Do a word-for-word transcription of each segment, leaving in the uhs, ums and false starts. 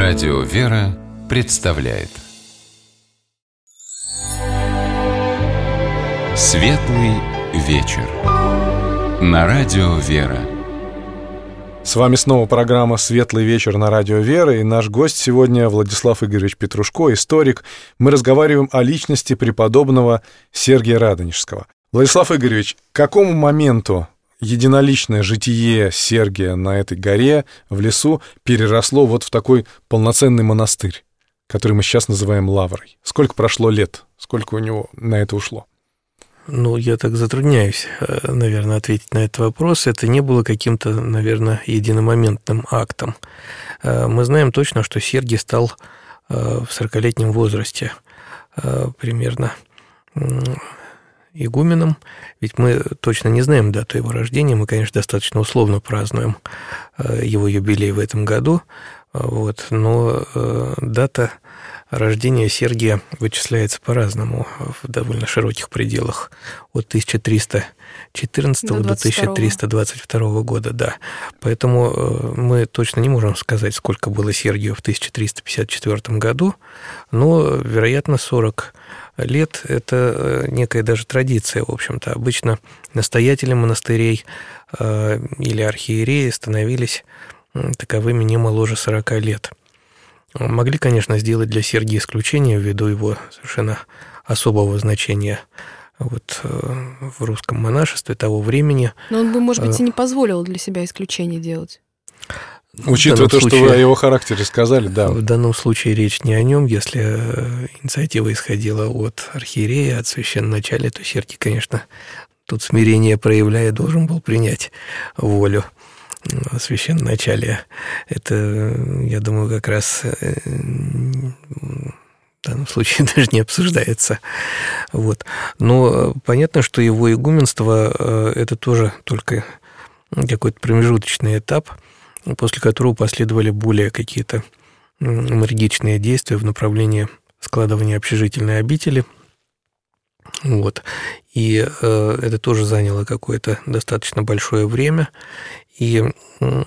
Радио «Вера» представляет Светлый вечер на Радио «Вера». С вами снова программа «Светлый вечер» на Радио «Вера», и наш гость сегодня Владислав Игоревич Петрушко, историк. Мы разговариваем о личности преподобного Сергия Радонежского. Владислав Игоревич, к какому моменту единоличное житие Сергия на этой горе, в лесу, переросло вот в такой полноценный монастырь, который мы сейчас называем Лаврой? Сколько прошло лет? Сколько у него на это ушло? Ну, я так затрудняюсь, наверное, ответить на этот вопрос. Это не было каким-то, наверное, единомоментным актом. Мы знаем точно, что Сергий стал в сорокалетнем возрасте примерно игуменом, ведь мы точно не знаем дату его рождения, мы, конечно, достаточно условно празднуем его юбилей в этом году, вот, но дата рождения Сергия вычисляется по-разному, в довольно широких пределах, от тысяча триста четырнадцатого до тысяча триста двадцать второго года, да. Поэтому мы точно не можем сказать, сколько было Сергию в тысяча триста пятьдесят четвёртом году, но, вероятно, сорок лет – это некая даже традиция, в общем-то. Обычно настоятели монастырей э, или архиереи становились таковыми не моложе сорока лет. Могли, конечно, сделать для Сергия исключение ввиду его совершенно особого значения вот, э, в русском монашестве того времени. Но он бы, может быть, и не позволил для себя исключение делать. Учитывая то, случае, что вы о его характере сказали, да. В данном случае речь не о нем. Если инициатива исходила от архиерея, от священноначалия, то Сергий, конечно, тут смирение проявляя, должен был принять волю священноначалия. Это, я думаю, как раз в данном случае даже не обсуждается. Вот. Но понятно, что его игуменство – это тоже только какой-то промежуточный этап, после которого последовали более какие-то энергичные действия в направлении складывания общежительной обители. Вот. И э, это тоже заняло какое-то достаточно большое время. И э,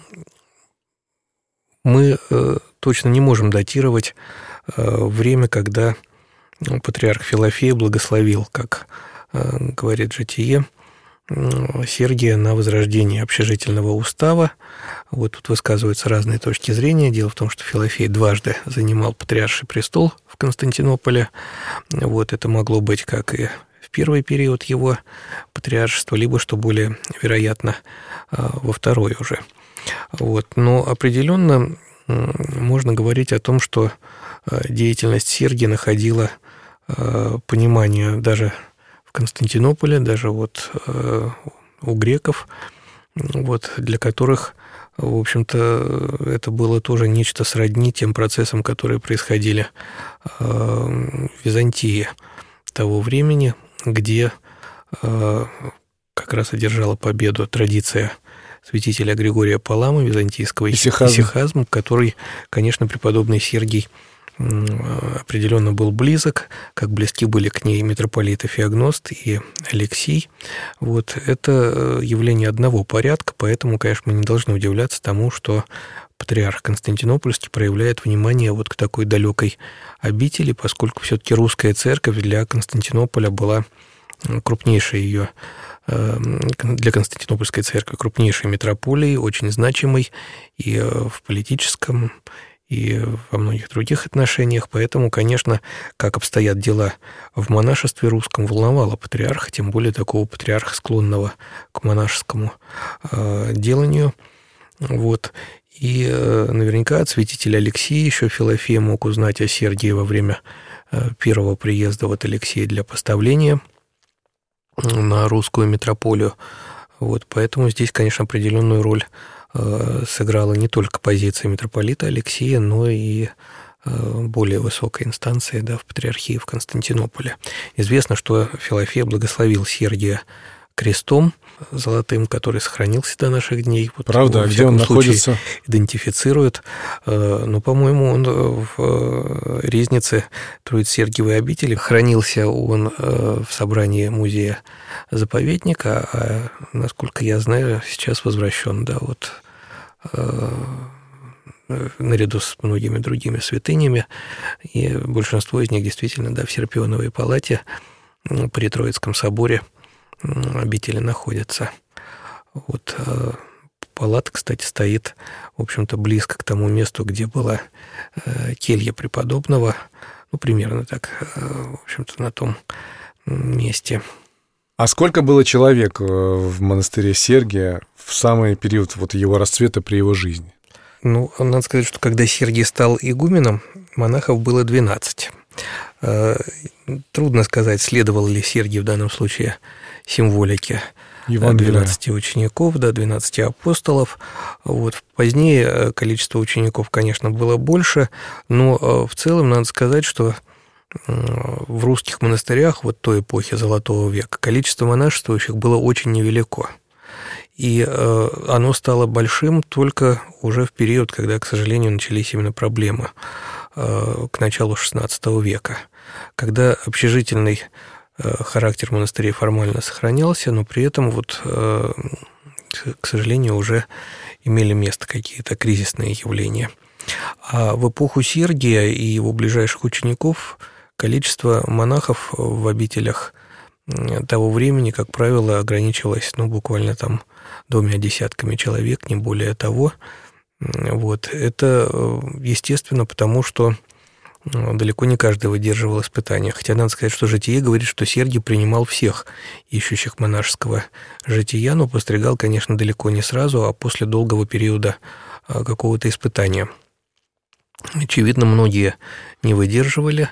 мы э, точно не можем датировать э, время, когда патриарх Филофей благословил, как э, говорит житие, Сергия на возрождение общежительного устава. Вот тут высказываются разные точки зрения. Дело в том, что Филофей дважды занимал патриарший престол в Константинополе. Вот это могло быть как и в первый период его патриаршества, либо, что более вероятно, во второй уже. Вот. Но определенно можно говорить о том, что деятельность Сергия находила понимание даже в Константинополе, даже вот э, у греков, вот, для которых, в общем-то, это было тоже нечто сродни тем процессам, которые происходили э, в Византии того времени, где э, как раз одержала победу традиция святителя Григория Палама, византийского исихазма, исихазма, который, конечно, преподобный Сергий определенно был близок, как близки были к ней митрополиты Феогност и Алексий. Вот это явление одного порядка, поэтому, конечно, мы не должны удивляться тому, что патриарх Константинопольский проявляет внимание вот к такой далекой обители, поскольку все-таки русская церковь для Константинополя была крупнейшей ее, для Константинопольской церкви крупнейшей митрополией, очень значимой и в политическом, и во многих других отношениях, поэтому, конечно, как обстоят дела в монашестве русском, волновало патриарха, тем более такого патриарха, склонного к монашескому э, деланию. Вот. И э, наверняка от святителя Алексия еще Филофей мог узнать о Сергии во время э, первого приезда вот Алексея для поставления на русскую митрополию. Вот. Поэтому здесь, конечно, определенную роль сыграла не только позиция митрополита Алексия, но и более высокой инстанции, да, в патриархии в Константинополе. Известно, что Филофей благословил Сергия крестом золотым, который сохранился до наших дней. Вот, правда, а где он находится? Идентифицирует. Но, по-моему, он в Ризнице Троице-Сергиевой обители. Хранился он в собрании музея-заповедника, а, насколько я знаю, сейчас возвращен, да, вот наряду с многими другими святынями, и большинство из них действительно, да, в Серпионовой палате при Троицком соборе обители находятся. Вот палата, кстати, стоит, в общем-то, близко к тому месту, где была келья преподобного, ну, примерно так, в общем-то, на том месте. А сколько было человек в монастыре Сергия в самый период вот его расцвета при его жизни? Ну, надо сказать, что когда Сергий стал игуменом, монахов было двенадцать. Трудно сказать, следовал ли Сергий в данном случае символике двенадцати учеников, да, двенадцати апостолов. Вот. Позднее количество учеников, конечно, было больше, но в целом надо сказать, что в русских монастырях вот той эпохи Золотого века количество монашествующих было очень невелико. И оно стало большим только уже в период, когда, к сожалению, начались именно проблемы к началу шестнадцатого века, когда общежительный характер монастырей формально сохранялся, но при этом, вот, к сожалению, уже имели место какие-то кризисные явления. А в эпоху Сергия и его ближайших учеников количество монахов в обителях того времени, как правило, ограничивалось, ну, буквально там двумя десятками человек, не более того. Вот. Это, естественно, потому что далеко не каждый выдерживал испытания. Хотя надо сказать, что житие говорит, что Сергий принимал всех ищущих монашеского жития, но постригал, конечно, далеко не сразу, а после долгого периода какого-то испытания. Очевидно, многие не выдерживали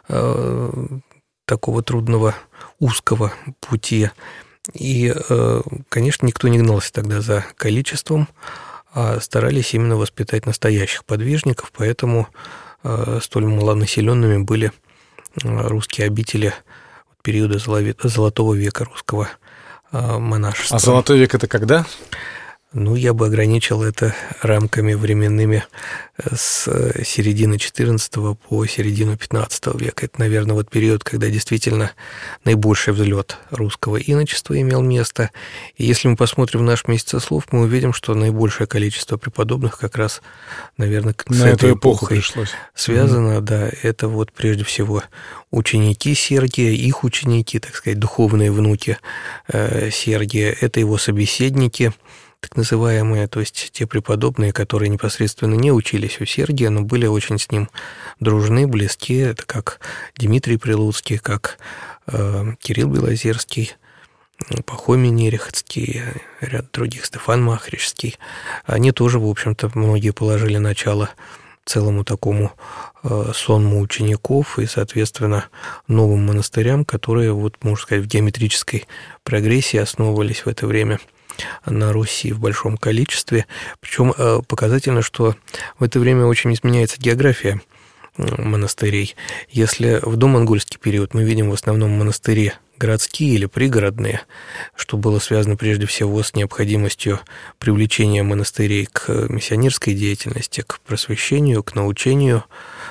такого трудного, узкого пути. И, конечно, никто не гнался тогда за количеством, а старались именно воспитать настоящих подвижников, поэтому столь малонаселенными были русские обители периода Золотого века русского монашества. А Золотой век — это когда? Ну, я бы ограничил это рамками временными с середины четырнадцатого по середину пятнадцатого века. Это, наверное, вот период, когда действительно наибольший взлет русского иночества имел место. И если мы посмотрим в наш месяцеслов, мы увидим, что наибольшее количество преподобных как раз, наверное, с этой эпохой связано. Mm-hmm. Да, это вот прежде всего ученики Сергия, их ученики, так сказать, духовные внуки Сергия, это его собеседники, так называемые, то есть те преподобные, которые непосредственно не учились у Сергия, но были очень с ним дружны, близки. Это как Дмитрий Прилуцкий, как э, Кирилл Белозерский, Пахомий Нерехтский, ряд других, Стефан Махричский. Они тоже, в общем-то, многие положили начало целому такому э, сонму учеников и, соответственно, новым монастырям, которые, вот, можно сказать, в геометрической прогрессии основывались в это время на Руси в большом количестве. Причем показательно, что в это время очень изменяется география монастырей. Если в домонгольский период мы видим в основном монастыри городские или пригородные, что было связано прежде всего с необходимостью привлечения монастырей к миссионерской деятельности, к просвещению, к научению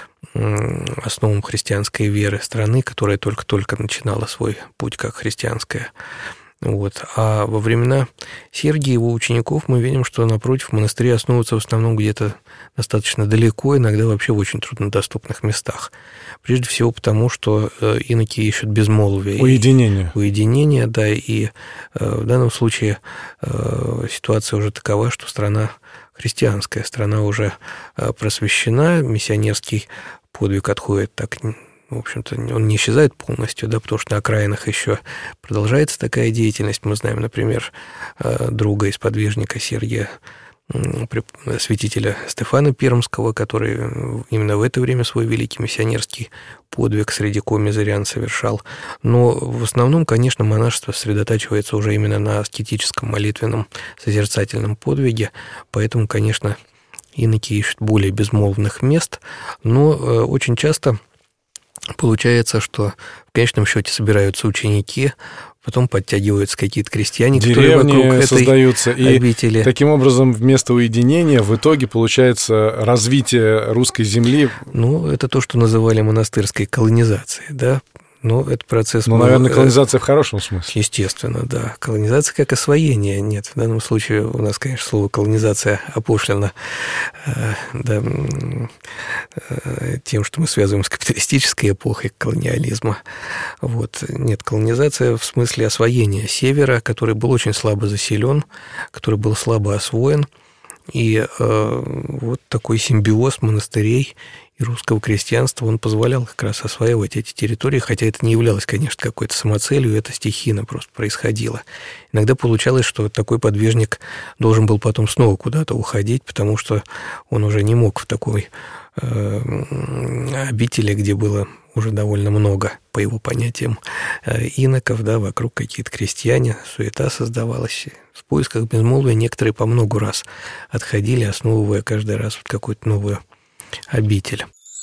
основам христианской веры страны, которая только-только начинала свой путь как христианская. Вот. А во времена Сергия и его учеников мы видим, что, напротив, монастыри основываются в основном где-то достаточно далеко, иногда вообще в очень труднодоступных местах. Прежде всего потому, что иноки ищут безмолвие. Уединение. Уединение, да, и в данном случае ситуация уже такова, что страна христианская, страна уже просвещена, миссионерский подвиг отходит так... В общем-то, он не исчезает полностью, да, потому что на окраинах еще продолжается такая деятельность. Мы знаем, например, друга и сподвижника Сергия, святителя Стефана Пермского, который именно в это время свой великий миссионерский подвиг среди коми-зырян совершал. Но в основном, конечно, монашество сосредотачивается уже именно на аскетическом, молитвенном, созерцательном подвиге, поэтому, конечно, иноки ищут более безмолвных мест, но очень часто... Получается, что в конечном счете собираются ученики, потом подтягиваются какие-то крестьяне, деревни, которые вокруг этой создаются, обители. И таким образом вместо уединения в итоге получается развитие русской земли. Ну, это то, что называли монастырской колонизацией, да. Ну, это процесс... Ну, был, наверное, колонизация в хорошем смысле. Естественно, да. Колонизация как освоение. Нет, в данном случае у нас, конечно, слово колонизация опошлено да, тем, что мы связываем с капиталистической эпохой колониализма. Вот. Нет, колонизация в смысле освоения севера, который был очень слабо заселен, который был слабо освоен. И э, вот такой симбиоз монастырей и русского крестьянства, он позволял как раз осваивать эти территории, хотя это не являлось, конечно, какой-то самоцелью, это стихийно просто происходило. Иногда получалось, что такой подвижник должен был потом снова куда-то уходить, потому что он уже не мог в такой э, обители, где было уже довольно много, по его понятиям, иноков, да, вокруг какие-то крестьяне, суета создавалась. В поисках безмолвия некоторые по много раз отходили, основывая каждый раз вот какую-то новую обитель.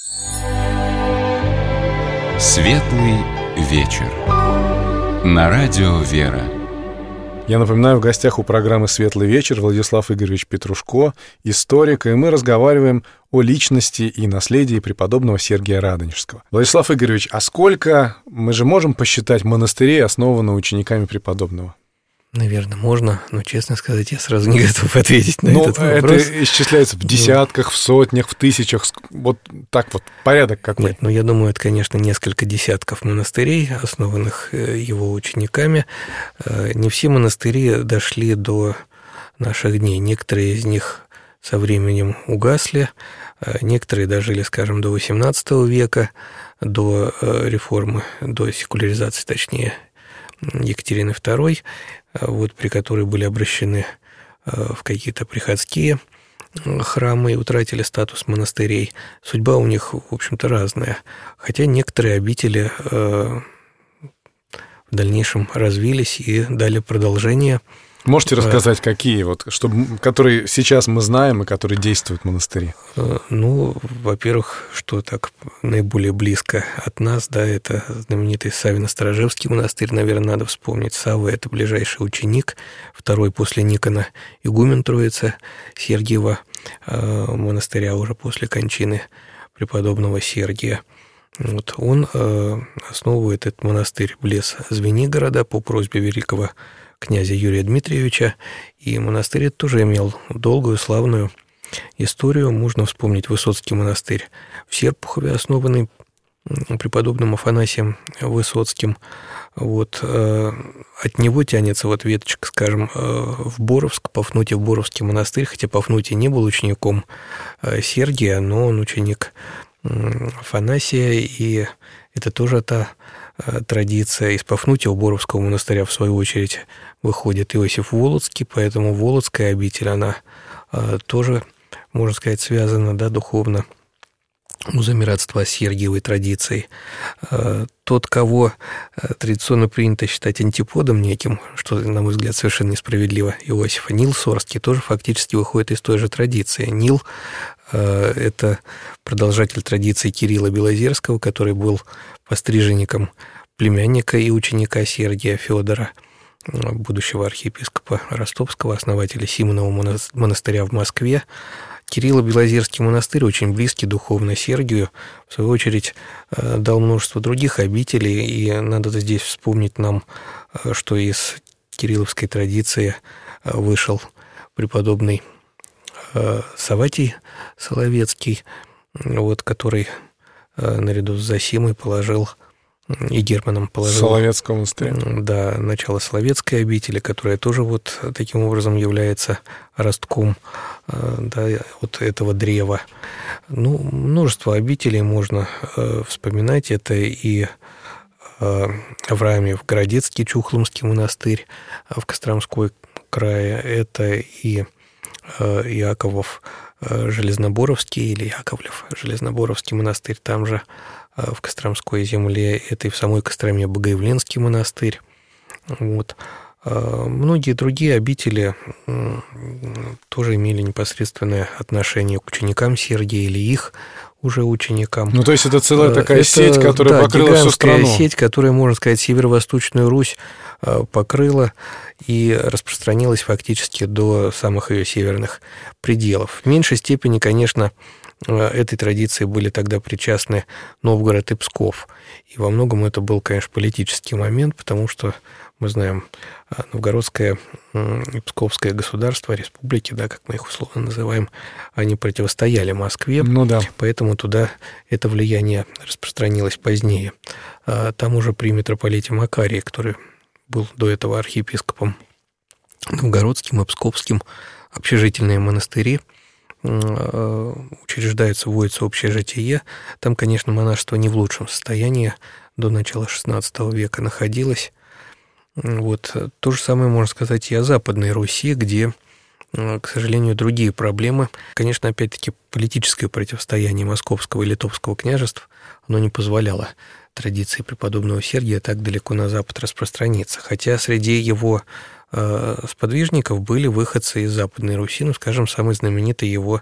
Светлый вечер. На радио «Вера». Я напоминаю, в гостях у программы «Светлый вечер» Владислав Игоревич Петрушко, историк, и мы разговариваем о личности и наследии преподобного Сергия Радонежского. Владислав Игоревич, а сколько, мы же можем посчитать, монастырей, основанных учениками преподобного? Наверное, можно, но, честно сказать, я сразу не готов ответить на ну, этот вопрос. Это исчисляется в десятках, в сотнях, в тысячах, вот так вот, порядок какой? Нет, ну, я думаю, это, конечно, несколько десятков монастырей, основанных его учениками. Не все монастыри дошли до наших дней. Некоторые из них со временем угасли, некоторые дожили, скажем, до восемнадцатого века, до реформы, до секуляризации, точнее, Екатерины второй, вот, при которой были обращены в какие-то приходские храмы и утратили статус монастырей. Судьба у них, в общем-то, разная. Хотя некоторые обители в дальнейшем развились и дали продолжение. Можете рассказать, какие, вот, чтобы, которые сейчас мы знаем и которые действуют в монастыре? Ну, во-первых, что так наиболее близко от нас, да, это знаменитый Савино-Сторожевский монастырь, наверное, надо вспомнить. Савва — это ближайший ученик, второй после Никона игумен Троицы Сергиева монастыря уже после кончины преподобного Сергия. Вот он основывает этот монастырь близ Звенигорода по просьбе великого князя Юрия Дмитриевича, и монастырь тоже имел долгую, славную историю. Можно вспомнить Высоцкий монастырь в Серпухове, основанный преподобным Афанасием Высоцким. Вот, от него тянется вот веточка, скажем, в Боровск, Пафнутий Боровский монастырь, хотя Пафнутий не был учеником Сергия, но он ученик Афанасия, и это тоже та традиция. Из Пафнутия Боровского монастыря, в свою очередь, выходит Иосиф Волоцкий, поэтому Волоцкая обитель, она тоже, можно сказать, связана, да, духовно узами родства с Сергиевой традицией. Тот, кого традиционно принято считать антиподом неким, что, на мой взгляд, совершенно несправедливо, Иосифа, Нил Сорский, тоже фактически выходит из той же традиции. Нил — это продолжатель традиции Кирилла Белозерского, который был постриженником племянника и ученика Сергия Федора, будущего архиепископа Ростовского, основателя Симонова монастыря в Москве. Кирилло-Белозерский монастырь очень близкий духовно Сергию, в свою очередь дал множество других обителей, и надо здесь вспомнить нам, что из кирилловской традиции вышел преподобный Савватий Соловецкий, вот, который наряду с Зосимой положил и Германом положил... Соловецкого монастыря. Да, начало Соловецкой обители, которая тоже вот таким образом является ростком, да, вот этого древа. Ну, множество обителей можно вспоминать. Это и Авраамьев Городецкий Чухломский монастырь в Костромской крае, это и Иаковов Железноборовский или Яковлев Железноборовский монастырь, там же в Костромской земле, это и в самой Костроме Богоявленский монастырь. Вот. Многие другие обители тоже имели непосредственное отношение к ученикам Сергия или их уже ученикам. Ну, то есть это целая такая это, сеть, которая да, покрыла всю страну. сеть, которая, можно сказать, Северо-Восточную Русь покрыла и распространилась фактически до самых ее северных пределов. В меньшей степени, конечно, этой традиции были тогда причастны Новгород и Псков. И во многом это был, конечно, политический момент, потому что, мы знаем, новгородское и псковское государство, республики, да, как мы их условно называем, они противостояли Москве, ну, да. Поэтому туда это влияние распространилось позднее. Там уже при митрополите Макарии, который был до этого архиепископом новгородским и псковским, общежительные монастыри учреждаются, вводится общее житие. Там, конечно, монашество не в лучшем состоянии до начала шестнадцатого века находилось. Вот. То же самое можно сказать и о Западной Руси, где, к сожалению, другие проблемы. Конечно, опять-таки, политическое противостояние Московского и Литовского княжеств, оно не позволяло традиции преподобного Сергия так далеко на запад распространиться. Хотя среди его э, сподвижников были выходцы из Западной Руси, ну, скажем, самый знаменитый его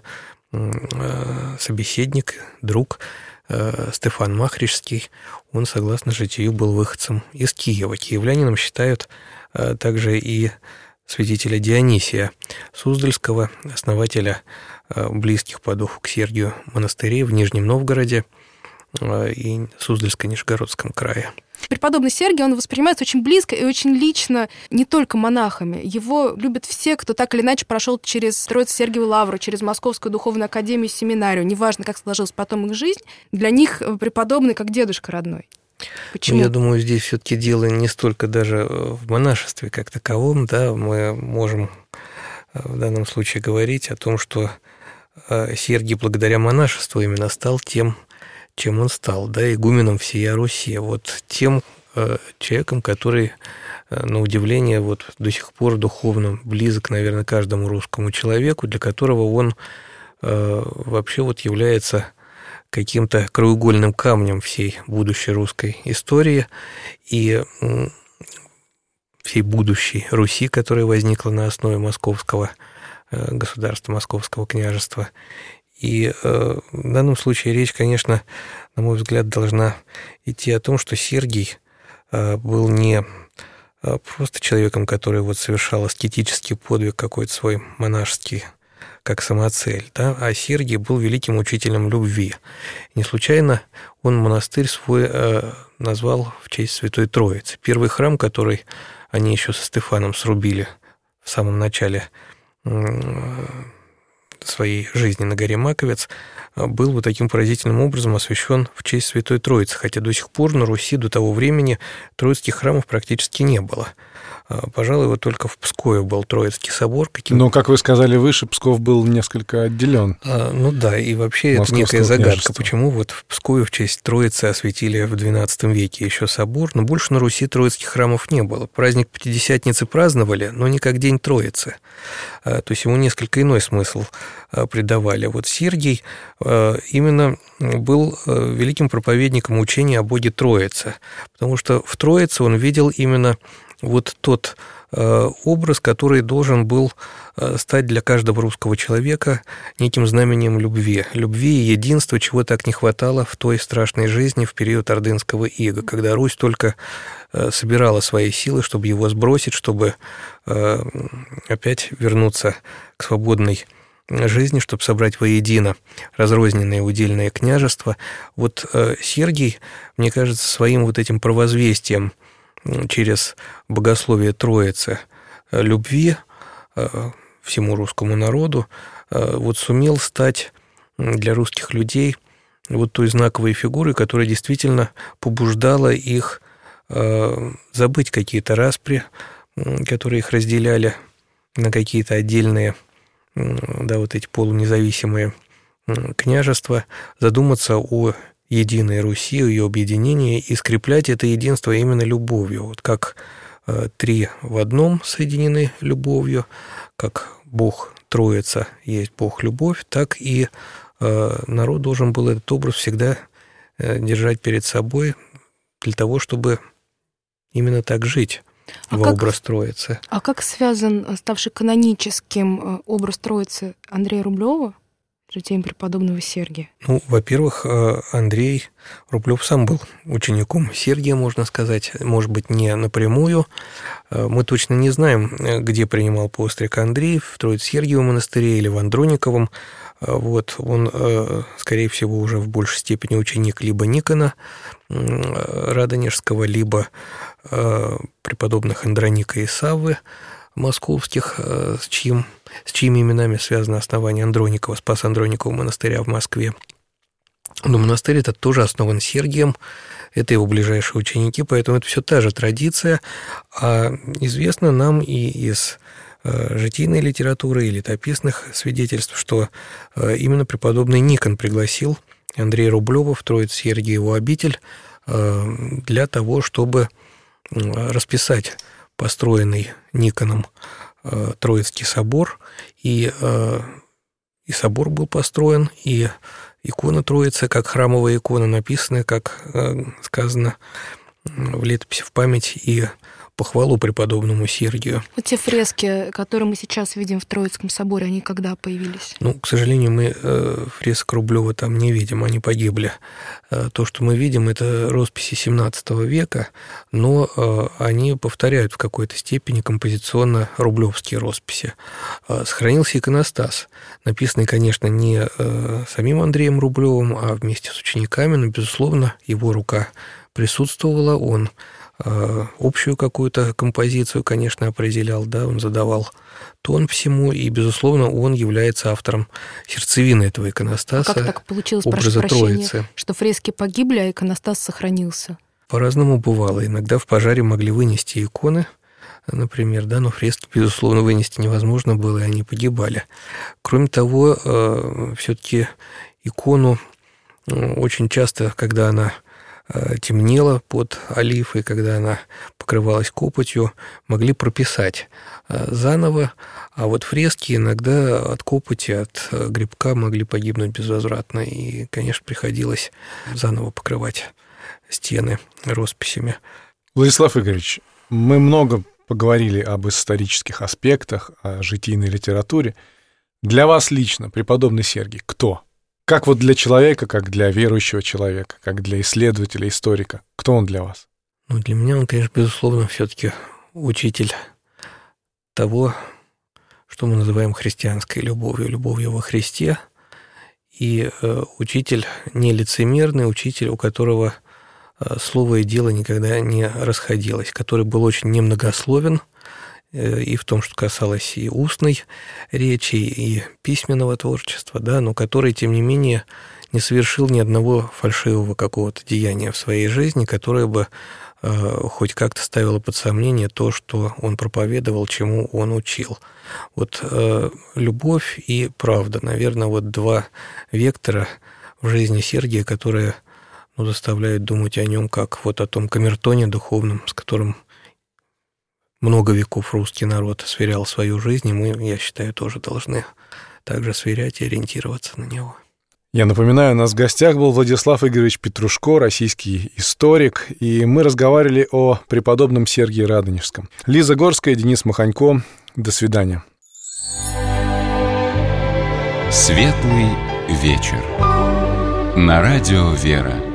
э, собеседник, друг э, Стефан Махришский, он, согласно житию, был выходцем из Киева. Киевлянином считают э, также и святителя Дионисия Суздальского, основателя э, близких по духу к Сергию монастырей в Нижнем Новгороде и Суздальско-Нижегородском крае. Преподобный Сергий, он воспринимается очень близко и очень лично не только монахами. Его любят все, кто так или иначе прошел через Троице-Сергиеву лавру, через Московскую духовную академию, семинарию. Неважно, как сложилась потом их жизнь, для них преподобный как дедушка родной. Почему? Ну, я думаю, здесь все-таки дело не столько даже в монашестве как таковом, да, мы можем в данном случае говорить о том, что Сергий благодаря монашеству именно стал тем, чем он стал, да, игуменом всея Руси, вот тем э, человеком, который, э, на удивление, вот до сих пор духовно близок, наверное, каждому русскому человеку, для которого он э, вообще вот является каким-то краеугольным камнем всей будущей русской истории и э, всей будущей Руси, которая возникла на основе московского э, государства, московского княжества. И э, в данном случае речь, конечно, на мой взгляд, должна идти о том, что Сергий э, был не э, просто человеком, который вот совершал аскетический подвиг какой-то свой монашеский, как самоцель, да, а Сергий был великим учителем любви. Не случайно он монастырь свой э, назвал в честь Святой Троицы. Первый храм, который они еще со Стефаном срубили в самом начале э, своей жизни на горе Маковец, был вот таким поразительным образом освящен в честь Святой Троицы, хотя до сих пор на Руси до того времени троицких храмов практически не было. Пожалуй, вот только в Пскове был Троицкий собор. Каким... Но, как вы сказали выше, Псков был несколько отделен. А, ну да, и вообще это некая загадка, почему вот в Пскове в честь Троицы осветили в двенадцатом веке еще собор, но больше на Руси троицких храмов не было. Праздник Пятидесятницы праздновали, но не как День Троицы. А, то есть ему несколько иной смысл а, придавали. Вот Сергий а, именно был а, великим проповедником учения о Боге Троице, потому что в Троице он видел именно вот тот э, образ, который должен был э, стать для каждого русского человека неким знаменем любви. Любви и единства, чего так не хватало в той страшной жизни в период Ордынского ига, когда Русь только э, собирала свои силы, чтобы его сбросить, чтобы э, опять вернуться к свободной жизни, чтобы собрать воедино разрозненные удельные княжества. Вот э, Сергий, мне кажется, своим вот этим провозвестием через богословие Троицы любви всему русскому народу вот сумел стать для русских людей вот той знаковой фигурой, которая действительно побуждала их забыть какие-то распри, которые их разделяли на какие-то отдельные, да, вот эти полунезависимые княжества, задуматься о единой Руси, ее объединение, и скреплять это единство именно любовью. Вот как э, три в одном соединены любовью, как Бог Троица есть Бог-любовь, так и э, народ должен был этот образ всегда э, держать перед собой для того, чтобы именно так жить а во как, образ Троицы. А как связан ставший каноническим образ Троицы Андрея Рублева житием преподобного Сергия? Ну, во-первых, Андрей Рублев сам был учеником Сергия, можно сказать, может быть, не напрямую. Мы точно не знаем, где принимал постриг Андрей, в Троице-Сергиевом монастыре или в Андрониковом. Вот, он, скорее всего, уже в большей степени ученик либо Никона Радонежского, либо преподобных Андроника и Саввы московских, с, чьим, с чьими именами связано основание Андроникова, Спас-Андроникового монастыря в Москве. Но монастырь этот тоже основан Сергием, это его ближайшие ученики, поэтому это все та же традиция, а известно нам и из житийной литературы и летописных свидетельств, что именно преподобный Никон пригласил Андрея Рублева в Троице-Сергиеву обитель для того, чтобы расписать построенный Никоном Троицкий собор, и, и собор был построен, и икона Троицы, как храмовая икона, написана, как сказано в летописи в память и похвалу преподобному Сергию. Вот те фрески, которые мы сейчас видим в Троицком соборе, они когда появились? Ну, к сожалению, мы э, фресок Рублева там не видим, они погибли. Э, то, что мы видим, это росписи семнадцатого века, но э, они повторяют в какой-то степени композиционно рублевские росписи. Э, сохранился иконостас, написанный, конечно, не э, самим Андреем Рублевым, а вместе с учениками, но, безусловно, его рука присутствовала, он общую какую-то композицию, конечно, определял, да, он задавал тон всему, и, безусловно, он является автором сердцевины этого иконостаса. А как так получилось, образа прошу прощения, Троицы, что фрески погибли, а иконостас сохранился? По-разному бывало. Иногда в пожаре могли вынести иконы, например, да, но фрески, безусловно, вынести невозможно было, и они погибали. Кроме того, все-таки икону очень часто, когда она темнела под олифой, когда она покрывалась копотью, могли прописать заново, а вот фрески иногда от копоти, от грибка могли погибнуть безвозвратно, и, конечно, приходилось заново покрывать стены росписями. Владислав Игоревич, мы много поговорили об исторических аспектах, о житийной литературе. Для вас лично преподобный Сергий кто? Как вот для человека, как для верующего человека, как для исследователя, историка? Кто он для вас? Ну, для меня он, конечно, безусловно, все-таки учитель того, что мы называем христианской любовью, любовью во Христе, и э, учитель не лицемерный, учитель, у которого э, слово и дело никогда не расходилось, который был очень немногословен, и в том, что касалось и устной речи, и письменного творчества, да, но который, тем не менее, не совершил ни одного фальшивого какого-то деяния в своей жизни, которое бы э, хоть как-то ставило под сомнение то, что он проповедовал, чему он учил. Вот э, любовь и правда, наверное, вот два вектора в жизни Сергия, которые, ну, заставляют думать о нем как вот о том камертоне духовном, с которым много веков русский народ сверял свою жизнь, и мы, я считаю, тоже должны также сверять и ориентироваться на него. Я напоминаю, у нас в гостях был Владислав Игоревич Петрушко, российский историк, и мы разговаривали о преподобном Сергии Радонежском. Лиза Горская, Денис Маханько. До свидания. Светлый вечер. На радио «Вера».